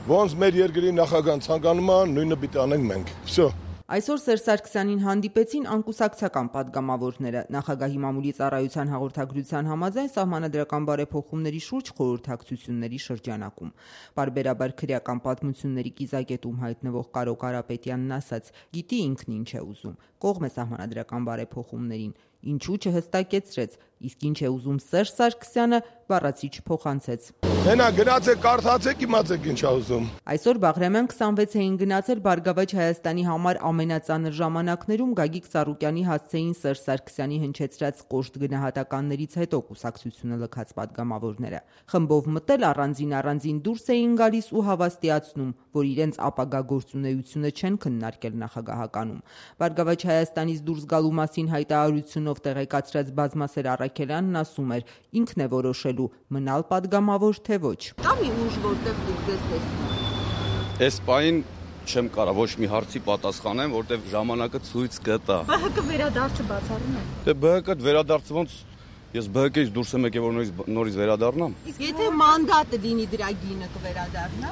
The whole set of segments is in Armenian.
Ոնց մեր երկրի նախագահան ցանկանում է, նույնը պիտի անենք մենք։ Всё։ Այսօր Սերժ Սարգսյանին հանդիպեցին անկուսակցական պատգամավորները։ Նախագահի մամուլի ծառայության հաղորդագրության համաձայն սահմանադրական բարեփոխումների շուրջ խորհրդակցությունների շրջանակում։ Պարբերաբար քրեական պատմությունների կիզակետում հայտնվող Կարո Կարապետյանն ասաց. «Գիտի ինքն ինչ է ուզում, կողմ է սահմանադրական բարեփոխումներին, ինչու չհստակեցրեց, իսկ ինչ է ուզում Սերժ Սարգսյանը, բառացի չփոխանցեց»։ Հենա գնացեք, կարդացեք, իմացեք ինչ է ուզում։ Այսօր Բաղրամյան 26-ին գնացել Բարգավաճ Հայաստանի համար ամենածանր ժամանակներում Գագիկ Ծառուկյանի հասցեին Սերժ Սարգսյանի հնչեցրած կոշտ գնահատականներից հետո կուսակցությունը լքած պատգամավորները։ Խմբով մտել առանձին դուրս էին գալիս ու հավաստիացնում, որ իրենց ապագա գործունեությունը չեն քննարկել նախագահականում։ Բարգավաճ Հայաստանից դուրս գալու մասին հայտարարությունով տեղեկացրած Բազմասեր Առաքելյանն ասում էր, ինքն է որոշելու մնալ պատգամավոր թե ոչ։ Կա մի ուժ, որտեղ դուք ձեզ տեսնում։ Այս պահին չեմ կարող ոչ մի հարցի պատասխանեմ, որտեղ ժամանակը ցույց կտա։ ԲՀԿ վերադարձը բացառում է։ Դե ԲՀԿ վերադարձը ոնց ես ԲՀԿ-ից դուրս եմ եկել, որ նորից վերադառնամ։ Իսկ եթե մանդատը լինի դրա գինը կվերադառնա։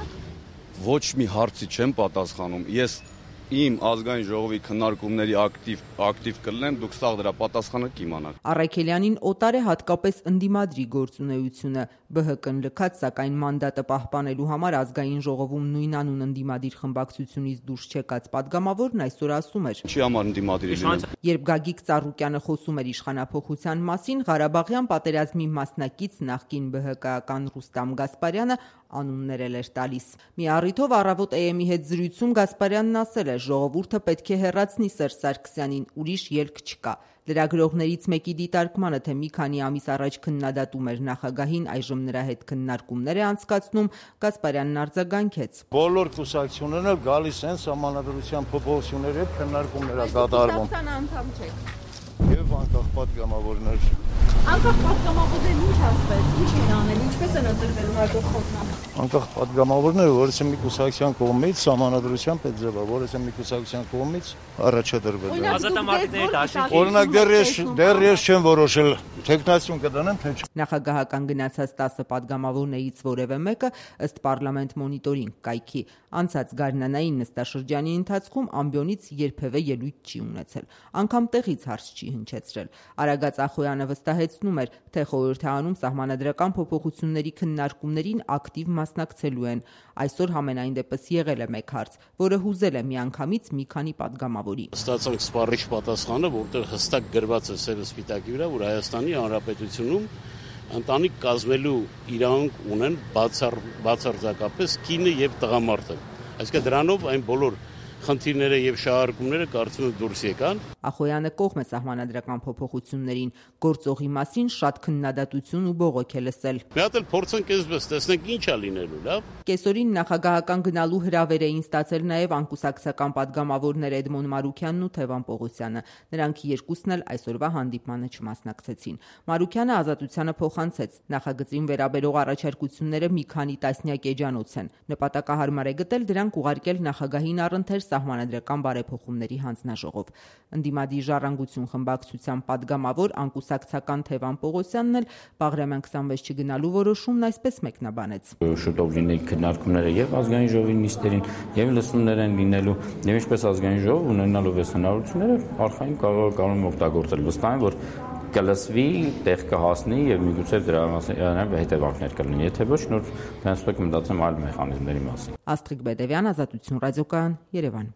Ոչ մի հարցի չեմ պատասխանում։ Ես իմ ազգային ժողովի քննարկումների ակտիվ կլինեմ, դուք սաղ դրա պատասխանը կիմանաք։ Առաքելյանին օտար է հատկապես ընդդիմադրի գործունեությունը։ ԲՀԿ-ն լքած, սակայն մանդատը պահպանելու համար ազգային ժողովում նույնանուն ընդդիմադիր խմբակցությունից դուրս չեկած պատգամավորն այսօր ասում էր. Չի համար ընդդիմադիրի լինեմ։ Երբ Գագիկ Ծառուկյանը խոսում էր իշխանափոխության մասին, Ղարաբաղյան պատերազմի մասնակից նախկին ԲՀԿ-ական Ռուստամ Գասպարյանը անուններ էր տալիս։ Մի առիթով Առավոտ AM-ի հետ զրույցում Գասպարյանն ասել է. ժողովուրդը պետք է հեռացնի Սերժ Սարգսյանին, ուրիշ ելք չկա։ Լրագրողներից մեկի դիտարկմանը, թե մի քանի ամիս առաջ քննադատում էր նախագահին, այժմ նրա հետ քննարկումներ է անցկացնում, Գասպարյանն արձագանքեց. Բոլոր կուսակցություններն էլ գալիս են սահմանադրության փոփոխությունների հետ քննարկումներ է կատարվում։ Անդամ չեք։ Եվ անկախ պատգամավորներ։ Անկախ պատգամավորներն ինչ ասվեց, ինչ են անել, ինչպես են ընտրվել հաջորդ խորհրդանիշ։ Անկախ պատգամավորները, որից մի կուսակցության կողմից սահմանադրության պետք ձևա, որից մի կուսակցության կողմից առաջադրվել է։ Ազատամարտիկների դաշինքի։ Օրինակ դեռ ես չեմ որոշել, տեխնացիոն կդնեմ, թե չէ։ Նախագահական գնացած 10 պատգամավորներից որևէ մեկը ըստ Պարլամենտ մոնիտորինգ կայքի անցած գարնանային նստաշրջանի ընթացքում ամբիոնից երբևէ ելույթ չի ունեցել, անգամ տեղից հարց չի հնչեցրել։ Արագած Ախոյանը վստահեցնում էր, թե խորհրդարանում սահմանադրական փոփոխությունների քննարկումներին ակտիվ մասնակցելու են։ Այսօր համենայն դեպս եղել է մեկ հարց, որը հուզել է միանգամից մի քանի պատգամավորի։ Ստացանք սպառիչ պատասխանը, որտեղ հստակ գրված է սերը սպիտակի վրա, որ Հայաստանի Հանրապետությունում ընտանիք կազմելու իրավունք ունեն բացարձակապես կինը եւ տղամարդը։ Այսինքն դրանով այն բոլոր խնդիրները եւ շահարկումները կարծում եմ դուրս եկան։ Ախոյանը կողմ է սահմանադրական փոփոխություններին, գործողի մասին շատ քննադատություն ու բողոք է լսել։ Մի հատ էլ փորձենք այսպես, տեսնենք ինչ է լինելու, լավ։ Կեսօրին նախագահական գնալու հրավեր էին ստացել նաև անկուսակցական պատգամավորներ Էդմոն Մարուքյանն ու Թևան Պողոսյանը։ Նրանք երկուսն էլ այսօրվա հանդիպմանը չմասնակցեցին։ Մարուքյանը Ազատությանը փոխանցեց. նախագծին վերաբերող առաջարկությունները մի քանի տասնյակ էջանոց են։ Նպատակահարմար է գտել դրանք ուղարկել նախագահին առընթեր սահմանադրական բարեփոխումների հանձնաժողով։ Ընդդիմադիր ժառանգություն խմբակցության պատգամավոր անկուսակցական Թևան Պողոսյանն էլ Բաղրամյան 26 չգնալու որոշումն այսպես մեկնաբանեց. Շուտով լինի քննարկումները եւ ազգային ժողովի նիստերին եւ լսումներ են լինելու եւ ինչպես ազգային ժողով ունենալով այս հնարավորությունները արխային կարող են օգտագործել։ Վստահ եմ, որ կլսվի, տեղ կհասնի եւ միգուցե դրա մասին հետևանքներ կլինի։ Եթե ոչ, նոր դրանց պետք է մտածեմ այլ մեխանիզմների մասին։ Աստղիկ Բեդևյան, Ազատություն ռադիոկայան, Երևան։